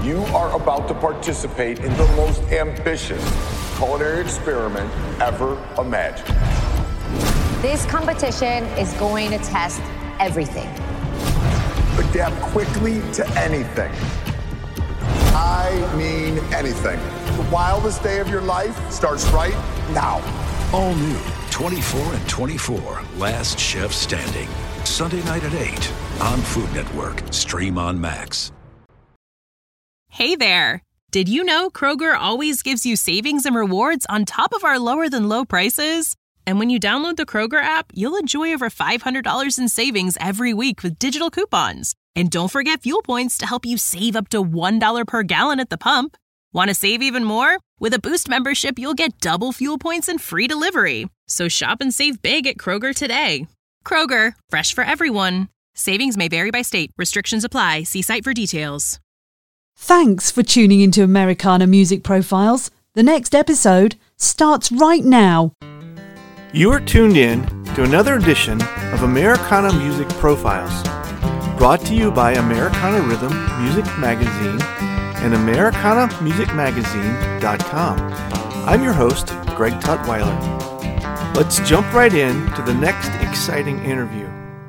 You are about to participate in the most ambitious culinary experiment ever imagined. This competition is going to test everything. Adapt quickly to anything. I mean anything. The wildest day of your life starts right now. All new 24 and 24, Last Chef Standing. Sunday night at 8 on Food Network. Stream on Max. Hey there. Did you know Kroger always gives you savings and rewards on top of our lower than low prices? And when you download the Kroger app, you'll enjoy over $500 in savings every week with digital coupons. And don't forget fuel points to help you save up to $1 per gallon at the pump. Want to save even more? With a Boost membership, you'll get double fuel points and free delivery. So shop and save big at Kroger today. Kroger, fresh for everyone. Savings may vary by state. Restrictions apply. See site for details. Thanks for tuning into Americana Music Profiles. The next episode starts right now. You are tuned in to another edition of Americana Music Profiles, brought to you by Americana Rhythm Music Magazine and AmericanaMusicMagazine.com. I'm your host, Greg Tutwiler. Let's jump right in to the next exciting interview.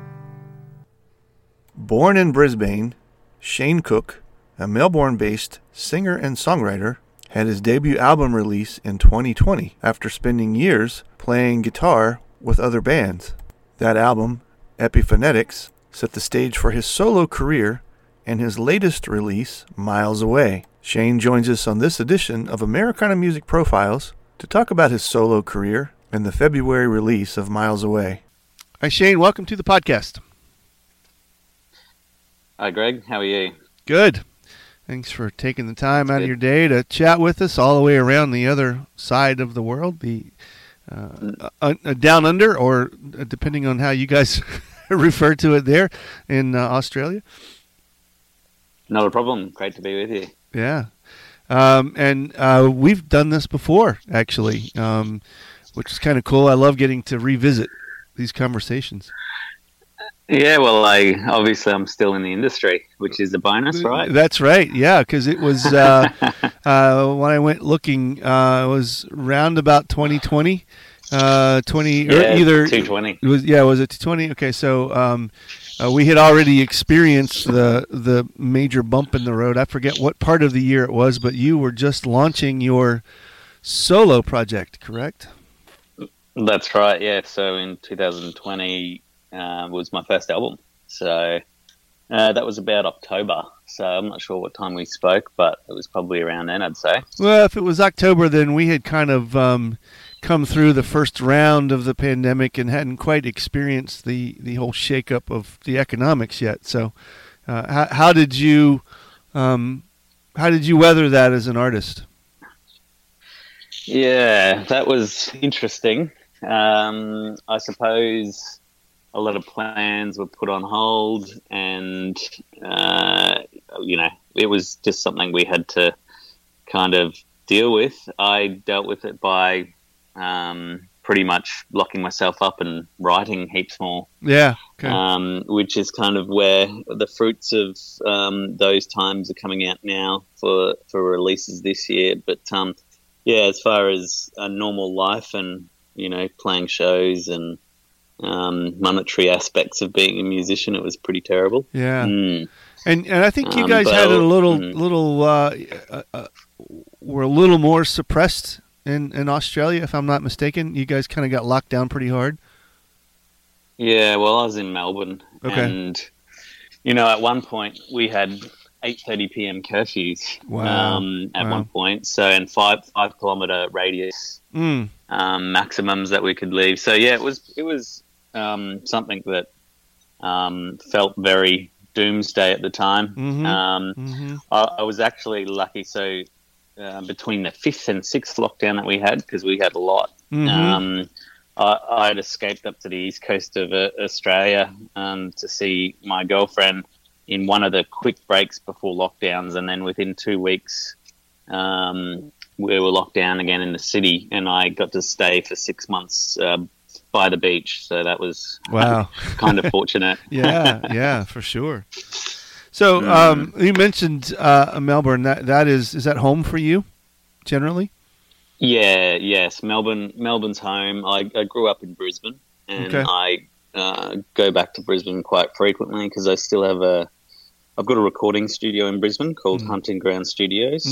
Born in Brisbane, Shane Cook, a Melbourne-based singer and songwriter, had his debut album release in 2020 after spending years playing guitar with other bands. That album, Epiphonetics, set the stage for his solo career and his latest release, Miles Away. Shane joins us on this edition of Americana Music Profiles to talk about his solo career and the February release of Miles Away. Hi Shane, welcome to the podcast. Hi Greg, how are you? Good. Thanks for taking the time out of your day to chat with us all the way around the other side of the world, the down under, or depending on how you guys refer to it there in Australia. Not a problem. Great to be with you. Yeah. And we've done this before, actually, which is kind of cool. I love getting to revisit these conversations. Yeah, well, I'm still in the industry, which is a bonus, right? That's right. Yeah, because it was when I went looking, it was round about 2020, 220. Was it 220? Okay, so we had already experienced the major bump in the road. I forget what part of the year it was, but you were just launching your solo project, correct? That's right. Yeah. So in 2020. Was my first album. So that was about October. So I'm not sure what time we spoke, but it was probably around then, I'd say. Well, if it was October, then we had kind of come through the first round of the pandemic and hadn't quite experienced the whole shakeup of the economics yet. So how did you weather that as an artist? Yeah, that was interesting. I suppose a lot of plans were put on hold, and it was just something we had to kind of deal with. I dealt with it by pretty much locking myself up and writing heaps more. Yeah. Okay. Which is kind of where the fruits of those times are coming out now for releases this year. But as far as a normal life and playing shows and monetary aspects of being a musician, it was pretty terrible. Yeah. And I think you guys had it were a little more suppressed in Australia, if I'm not mistaken. You guys kind of got locked down pretty hard. Yeah, well, I was in Melbourne, and at one point we had 8:30 p.m. curfews. Wow. At one point, so and 5 kilometer radius maximums that we could leave. So yeah, it was something that felt very doomsday at the time. Mm-hmm. I was actually lucky. So between the 5th and 6th lockdown that we had, because we had a lot, I had escaped up to the east coast of Australia to see my girlfriend in one of the quick breaks before lockdowns, and then within 2 weeks we were locked down again in the city, and I got to stay for 6 months by the beach. So that was wow, kind of fortunate. Yeah, for sure. So you mentioned Melbourne. That is that home for you, generally? Yeah, yes. Melbourne's home. I grew up in Brisbane, and I go back to Brisbane quite frequently because I still have I've got a recording studio in Brisbane called Hunting Ground Studios.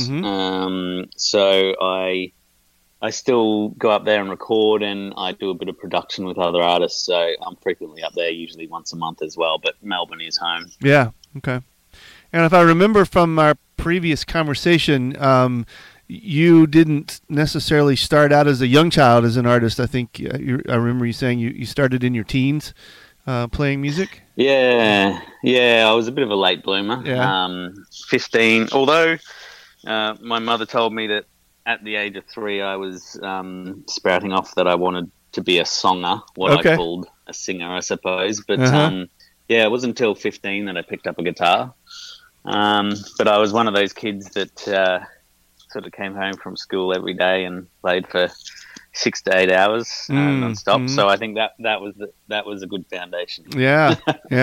So I still go up there and record, and I do a bit of production with other artists. So I'm frequently up there, usually once a month as well. But Melbourne is home. Yeah. Okay. And if I remember from our previous conversation, you didn't necessarily start out as a young child as an artist. I think I remember you saying you started in your teens playing music. Yeah. I was a bit of a late bloomer. Yeah. 15. Although my mother told me that at the age of 3, I was sprouting off that I wanted to be a songer, what I called a singer, I suppose. But it wasn't until 15 that I picked up a guitar. But I was one of those kids that sort of came home from school every day and played for 6 to 8 hours non-stop. So I think that was a good foundation. Yeah.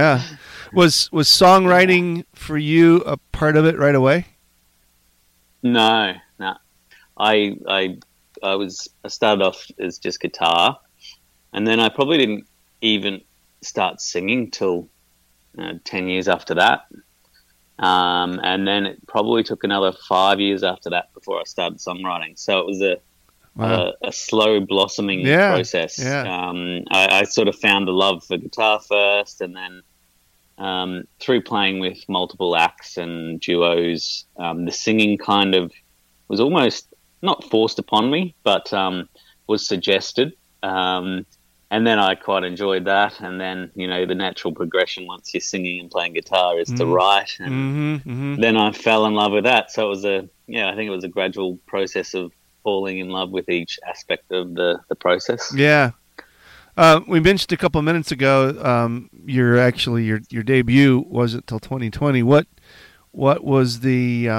Was songwriting for you a part of it right away? No. I started off as just guitar, and then I probably didn't even start singing till 10 years after that. And then it probably took another 5 years after that before I started songwriting. So it was a slow blossoming process. Yeah. I sort of found a love for guitar first, and then through playing with multiple acts and duos, the singing kind of was almost not forced upon me, but was suggested. And then I quite enjoyed that. And then, the natural progression once you're singing and playing guitar is to write. And then I fell in love with that. So it was I think it was a gradual process of falling in love with each aspect of the process. Yeah. We mentioned a couple of minutes ago, your debut wasn't till 2020. What was the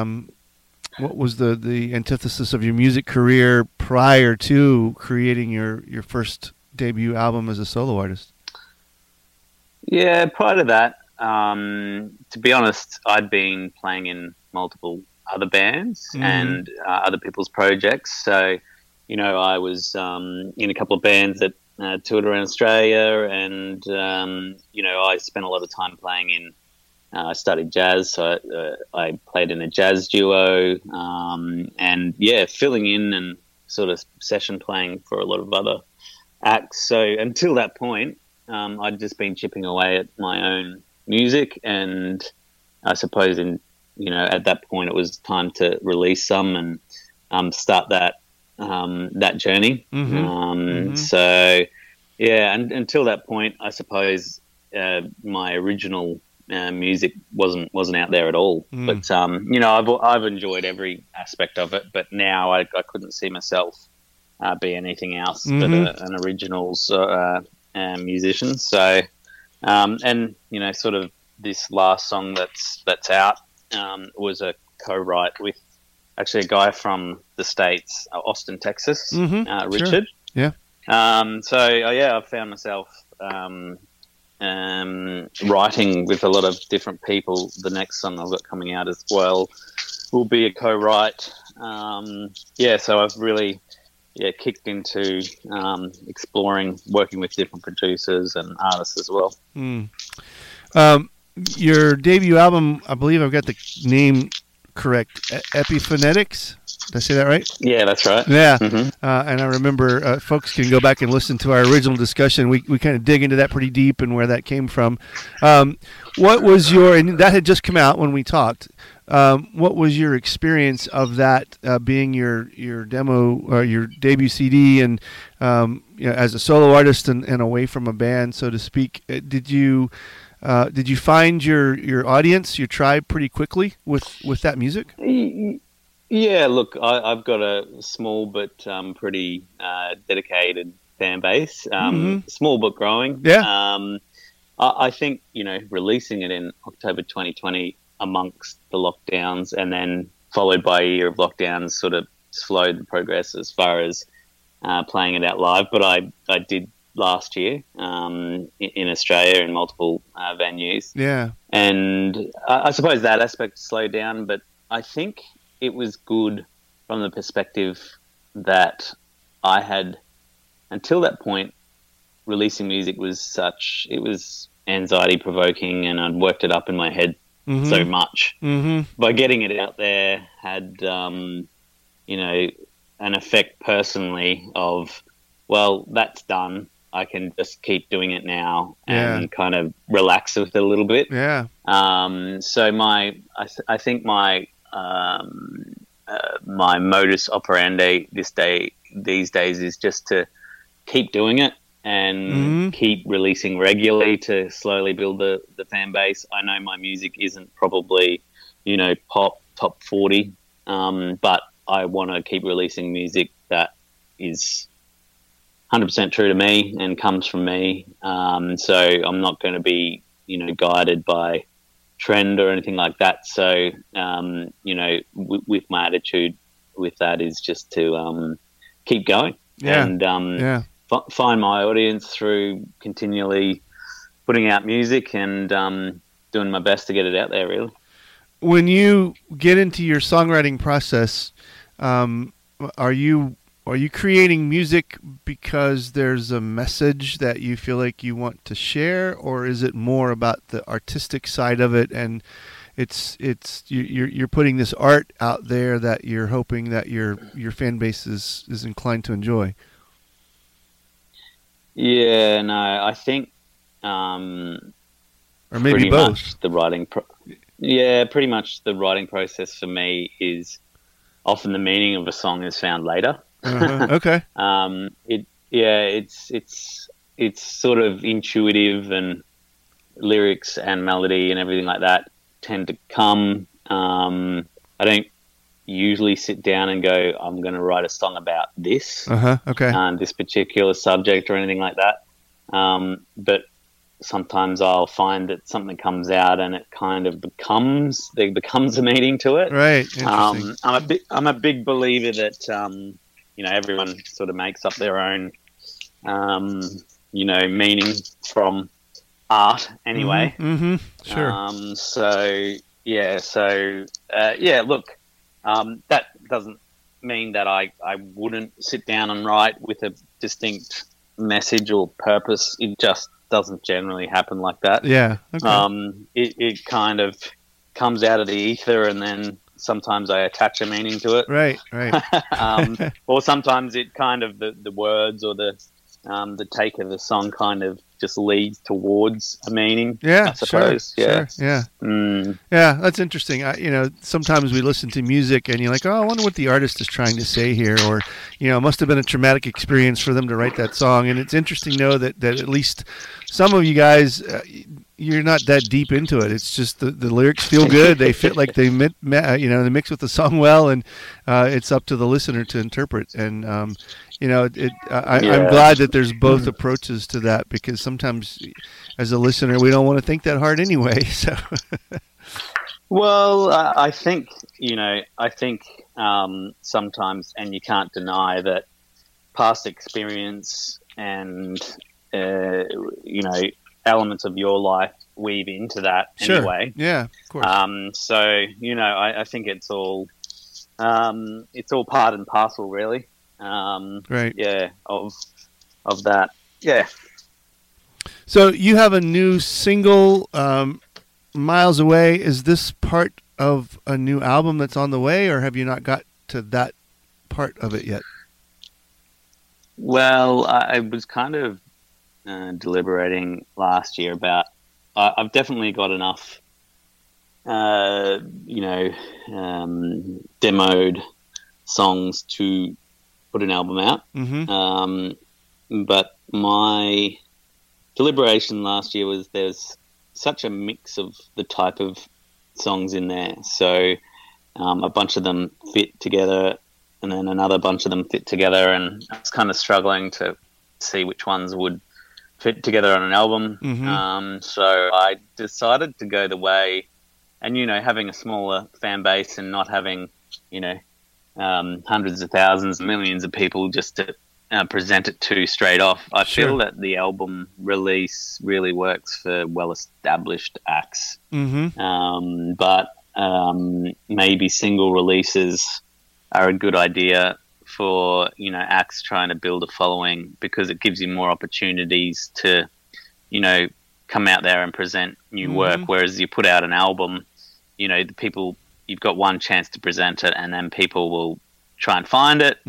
antithesis of your music career prior to creating your first debut album as a solo artist? Yeah, prior to that, to be honest, I'd been playing in multiple other bands and other people's projects. So, I was in a couple of bands that toured around Australia, and I spent a lot of time playing in. I studied jazz, so I played in a jazz duo, and filling in and sort of session playing for a lot of other acts. So until that point, I'd just been chipping away at my own music, and I suppose at that point it was time to release some and start that journey. So and until that point, I suppose my original music wasn't out there at all. But I've enjoyed every aspect of it. But now I couldn't see myself be anything else but an originals musician. So sort of this last song that's out was a co-write with actually a guy from the States, Austin, Texas, Richard. Sure. Yeah. I found myself writing with a lot of different people. The next song I've got coming out as well will be a co-write. So I've really kicked into exploring working with different producers and artists as well. Your debut album, I believe I've got the name correct, Epiphonetics. Did I say that right? Yeah, that's right. Yeah. And I remember folks can go back and listen to our original discussion. We kind of dig into that pretty deep and where that came from. What was and that had just come out when we talked. What was your experience of that being your demo or your debut CD and as a solo artist and away from a band, so to speak? Did you find your audience, your tribe, pretty quickly with that music? Yeah, look, I've got a small but pretty dedicated fan base. Small but growing. Yeah. I think, releasing it in October 2020 amongst the lockdowns and then followed by a year of lockdowns sort of slowed the progress as far as playing it out live. But I did last year in Australia in multiple venues. Yeah. And I suppose that aspect slowed down, but I think it was good from the perspective that I had, until that point, releasing music was it was anxiety provoking, and I'd worked it up in my head so much. By getting it out there had, you know, an effect personally of, well, that's done. I can just keep doing it now and kind of relax with it a little bit. Yeah. So I think my modus operandi these days is just to keep doing it and keep releasing regularly to slowly build the fan base. I know my music isn't probably, you know, pop top 40, but I want to keep releasing music that is 100% true to me and comes from me. So I'm not going to be, you know, guided by trend or anything like that. So, you know, with my attitude with that is just to keep going and find my audience through continually putting out music and doing my best to get it out there, really. When you get into your songwriting process, are you creating music because there's a message that you feel like you want to share, or is it more about the artistic side of it, and you're putting this art out there that you're hoping that your fan base is inclined to enjoy? Yeah, no, I think or maybe both. Pretty much the writing process for me is often the meaning of a song is found later. Okay. It's sort of intuitive, and lyrics and melody and everything like that tend to come. I don't usually sit down and go, I'm going to write a song about this, this particular subject or anything like that. But sometimes I'll find that something comes out and it kind of becomes a meaning to it. Right. I'm a big believer that you know, everyone sort of makes up their own you know, meaning from art anyway. Sure. Look, that doesn't mean that I wouldn't sit down and write with a distinct message or purpose. It just doesn't generally happen like that. Yeah. Okay. It kind of comes out of the ether, and then sometimes I attach a meaning to it. Right. Or sometimes it kind of the words or the take of the song kind of just leads towards a meaning. Yeah, I suppose. Sure. Yeah. Yeah, that's interesting. You know, sometimes we listen to music and you're like, oh, I wonder what the artist is trying to say here, or, you know, it must have been a traumatic experience for them to write that song. And it's interesting to know that at least some of you guys, you're not that deep into it. It's just the lyrics feel good. They fit like they mix with the song well, and it's up to the listener to interpret. And you know, I'm glad that there's both approaches to that, because sometimes as a listener, we don't want to think that hard anyway. So, well, I think sometimes, and you can't deny that past experience and you know, elements of your life weave into that anyway. Yeah, of course. So, you know, I think it's all part and parcel, really. Right. Yeah, of that. Yeah. So you have a new single, Miles Away. Is this part of a new album that's on the way, or have you not got to that part of it yet? Well, I was kind of deliberating last year about, I've definitely got enough, you know, demoed songs to put an album out. But my deliberation last year was there's such a mix of the type of songs in there. So a bunch of them fit together, and then another bunch of them fit together, and I was kind of struggling to see which ones would fit together on an album. So I decided to go the way, and, you know, having a smaller fan base and not having, you know, hundreds of thousands, millions of people just to present it to straight off. I Sure. feel that the album release really works for well-established acts, but maybe single releases are a good idea for acts trying to build a following, because it gives you more opportunities to come out there and present new work. Whereas you put out an album, the people, you've got one chance to present it, and then people will try and find it.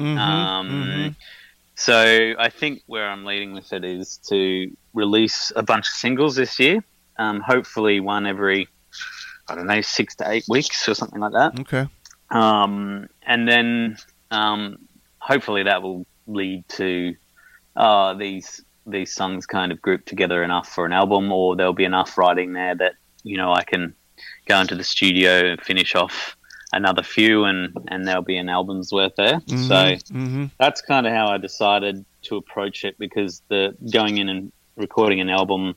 So I think where I'm leading with it is to release a bunch of singles this year. Hopefully one every, 6 to 8 weeks or something like that. Okay. And then hopefully that will lead to these songs kind of grouped together enough for an album, or there'll be enough writing there that I can go into the studio and finish off another few, and there'll be an album's worth there. So that's kind of how I decided to approach it, because the going in and recording an album,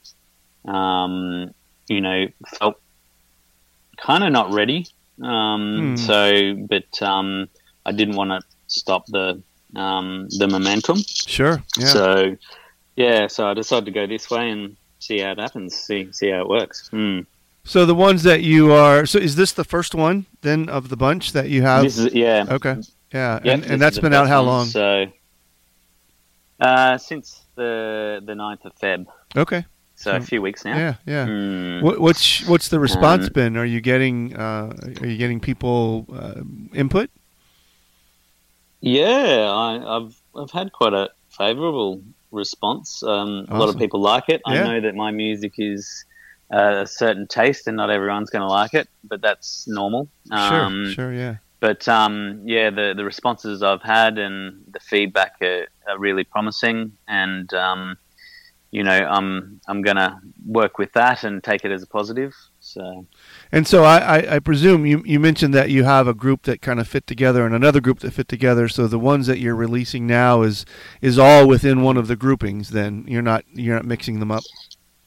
felt kind of not ready. But I didn't want to stop the momentum. Sure. Yeah. So I decided to go this way and see how it happens, see how it works. So the ones that you are, so is this the first one then of the bunch that you have? This is, yeah. Okay. Yeah. Yep, And that's been out how long? So since the 9th of Feb. Okay. So a few weeks now. Yeah. What's the response been? Are you getting people input? Yeah, I've had quite a favourable response. A lot of people like it. I know that my music is a certain taste, and not everyone's going to like it, but that's normal. Sure, yeah. But the responses I've had and the feedback are really promising, and I'm going to work with that and take it as a positive. So I presume you mentioned that you have a group that kind of fit together and another group that fit together. So the ones that you're releasing now is all within one of the groupings. Then you're not mixing them up.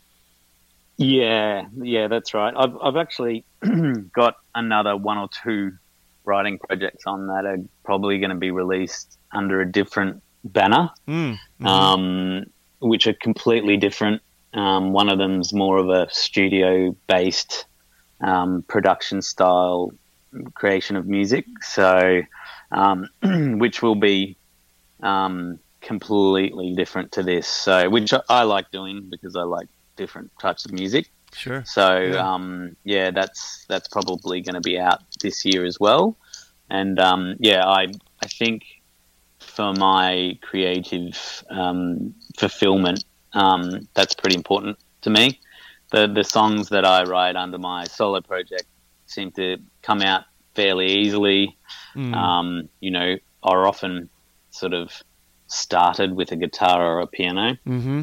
Yeah, that's right. I've actually got another one or two writing projects on that are probably going to be released under a different banner, which are completely different. One of them's more of a studio-based production style creation of music, so which will be completely different to this. So, which I like doing because I like different types of music. Sure. So that's probably going to be out this year as well. And I think for my creative fulfillment, that's pretty important to me. The songs that I write under my solo project seem to come out fairly easily. Are often sort of started with a guitar or a piano.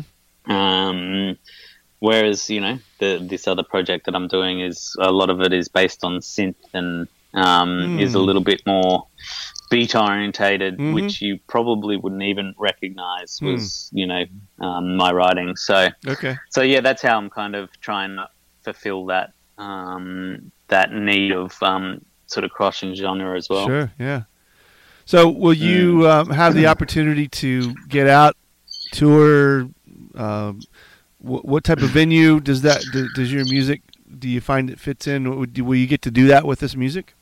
Whereas, this other project that I'm doing is a lot of it is based on synth and is a little bit more beat orientated, which you probably wouldn't even recognize was, my writing. So, that's how I'm kind of trying to fulfill that need of sort of crossing genre as well. Sure, yeah. So will you have the opportunity to get out, tour? What type of venue does your music, do you find it fits in? Will you get to do that with this music?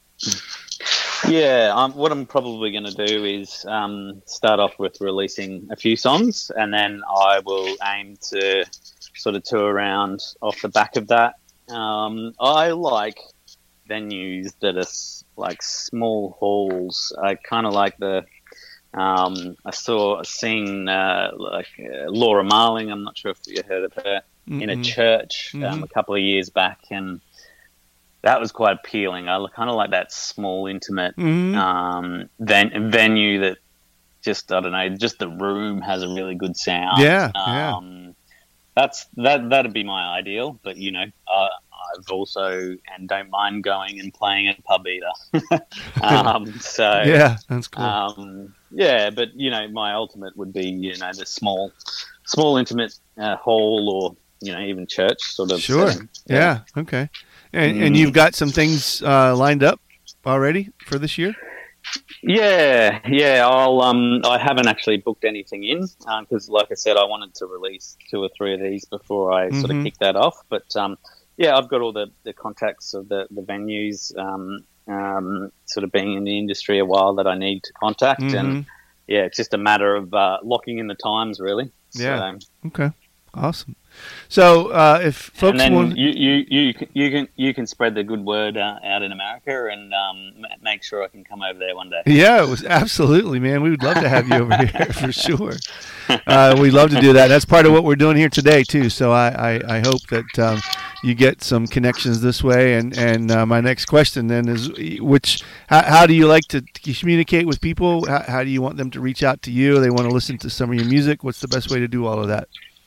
Yeah, what I'm probably going to do is start off with releasing a few songs, and then I will aim to sort of tour around off the back of that. I like venues that are like small halls. I kind of like I saw a scene Laura Marling. I'm not sure if you heard of her, in a church a couple of years back, and that was quite appealing. I kind of like that small, intimate venue that just, I don't know, just the room has a really good sound. Yeah. That'd be my ideal, but I've also and don't mind going and playing at a pub either. Yeah, that's cool. But my ultimate would be the small intimate hall, or even church sort of. Sure. setting. Yeah. Okay. And you've got some things lined up already for this year? Yeah. I haven't actually booked anything in because, like I said, I wanted to release 2 or 3 of these before I sort of kick that off. But I've got all the contacts of the venues, sort of being in the industry a while that I need to contact, and it's just a matter of locking in the times, really. Yeah. So, okay. Awesome. So if folks want, you can spread the good word out in America and make sure I can come over there one day. Yeah, it was absolutely, man. We would love to have you over here for sure. We'd love to do that. That's part of what we're doing here today too. So I hope that you get some connections this way. And my next question then is, how do you like to communicate with people? How do you want them to reach out to you? They want to listen to some of your music. What's the best way to do all of that?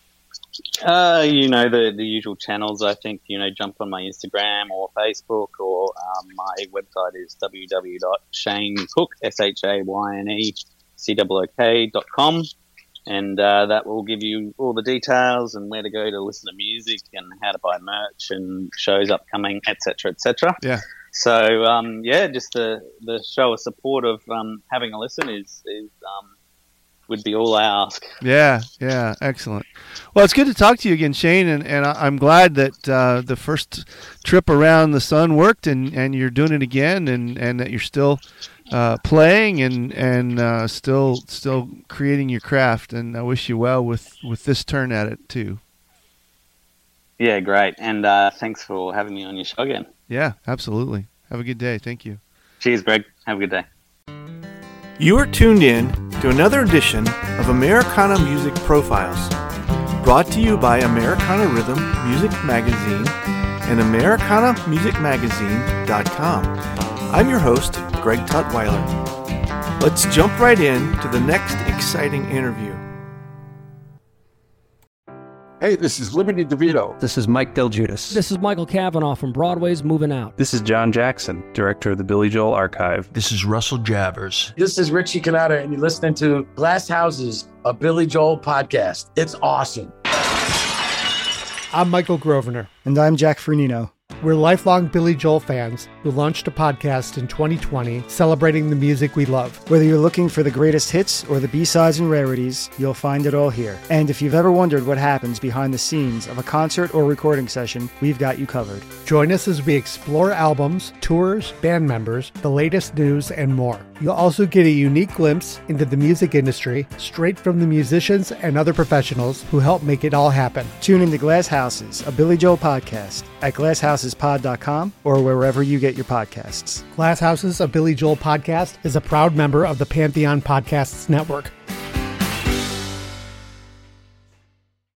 The usual channels. I think, jump on my Instagram or Facebook, or my website is www.shaynecook, SHAYNECOOK.com, and that will give you all the details and where to go to listen to music and how to buy merch and shows upcoming, etc., etc. Yeah. So just the show of support of having a listen is would be all I ask. Yeah, excellent. Well, it's good to talk to you again, Shane, and I'm glad that the first trip around the sun worked, and you're doing it again, and that you're still playing and still creating your craft. And I wish you well with this turn at it too. Yeah, great, and thanks for having me on your show again. Yeah, absolutely. Have a good day. Thank you. Cheers, Greg. Have a good day. You are tuned in to another edition of Americana Music Profiles, brought to you by Americana Rhythm Music Magazine and AmericanaMusicMagazine.com. I'm your host, Greg Tutwiler. Let's jump right in to the next exciting interview. Hey, this is Liberty DeVito. This is Mike Del Giudice. This is Michael Cavanaugh from Broadway's Moving Out. This is John Jackson, director of the Billy Joel Archive. This is Russell Javers. This is Richie Cannata, and you're listening to Glass Houses, a Billy Joel podcast. It's awesome. I'm Michael Grosvenor. And I'm Jack Fernino. We're lifelong Billy Joel fans who launched a podcast in 2020 celebrating the music we love. Whether you're looking for the greatest hits or the B-sides and rarities, you'll find it all here. And if you've ever wondered what happens behind the scenes of a concert or recording session, we've got you covered. Join us as we explore albums, tours, band members, the latest news, and more. You'll also get a unique glimpse into the music industry straight from the musicians and other professionals who help make it all happen. Tune into Glass Houses, a Billy Joel podcast at glasshouses.pod.com or wherever you get your podcasts. Glass Houses, a Billy Joel podcast is a proud member of the Pantheon Podcasts Network.